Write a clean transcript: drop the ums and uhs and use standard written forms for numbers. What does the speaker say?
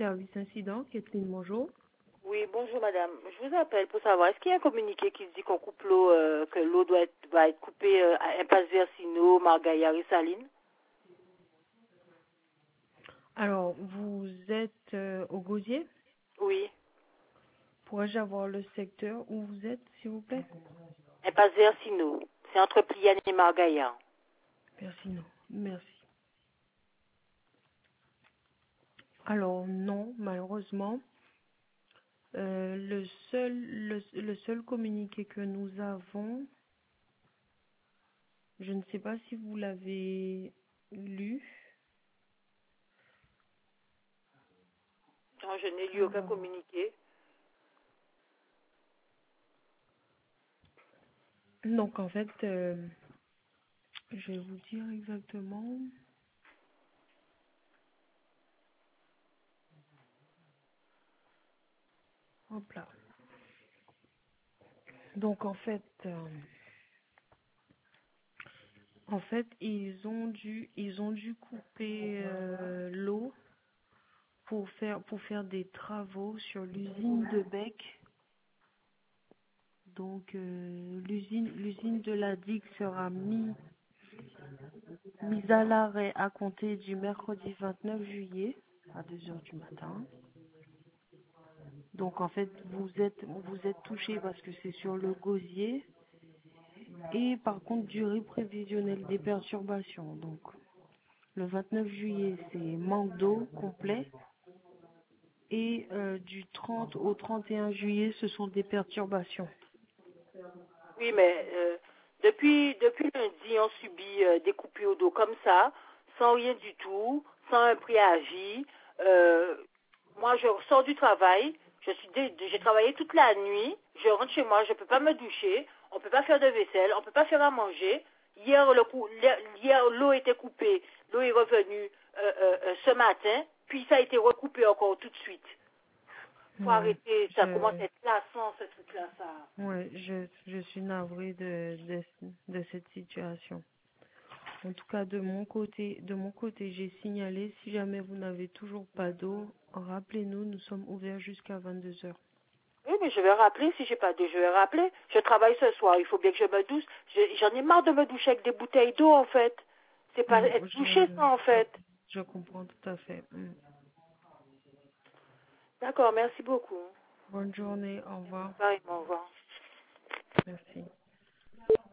service incident, Kathleen, bonjour. Oui, bonjour madame. Je vous appelle pour savoir, est-ce qu'il y a un communiqué qui dit qu'on coupe l'eau, que l'eau va être coupée à Impasse Versino, Margaillard et Saline? Alors, vous êtes au Gosier? Oui. Pourrais-je avoir le secteur où vous êtes, s'il vous plaît? Impasse Versino. C'est entre Pliane et Margaillard. Merci, non. Merci. Alors, non, malheureusement. Le seul communiqué que nous avons, je ne sais pas si vous l'avez lu. Non, je n'ai lu aucun Alors, communiqué. donc, en fait, je vais vous dire exactement. Hop là. Donc, en fait, ils ont dû couper l'eau pour faire des travaux sur l'usine de Bec. Donc, l'usine de la digue sera mise à l'arrêt à compter du mercredi 29 juillet à 2 heures du matin. Donc, en fait, vous êtes touché parce que c'est sur le gosier. Et par contre, durée prévisionnelle des perturbations. Donc, le 29 juillet, c'est manque d'eau complet. Et du 30 au 31 juillet, ce sont des perturbations. Oui, mais depuis lundi, on subit des coupures d'eau comme ça, sans rien du tout, sans un préavis. Moi, je sors du travail, j'ai travaillé toute la nuit, je rentre chez moi, je ne peux pas me doucher, on ne peut pas faire de vaisselle, on ne peut pas faire à manger. Hier, l'eau était coupée, l'eau est revenue ce matin, puis ça a été recoupé encore tout de suite. Faut Ouais, arrêter, ça commence à être lassant, ce truc-là, ça. je suis navrée de cette situation. En tout cas, de mon côté, j'ai signalé, si jamais vous n'avez toujours pas d'eau, rappelez-nous, nous sommes ouverts jusqu'à 22 heures. Oui, mais je vais rappeler si j'ai pas d'eau, je vais rappeler. Je travaille ce soir, il faut bien que je me douche. J'en ai marre de me doucher avec des bouteilles d'eau, en fait. C'est pas être douché, ça, en fait. Je comprends tout à fait. D'accord, merci beaucoup. Bonne journée, au revoir. Pareillement, au revoir. Merci.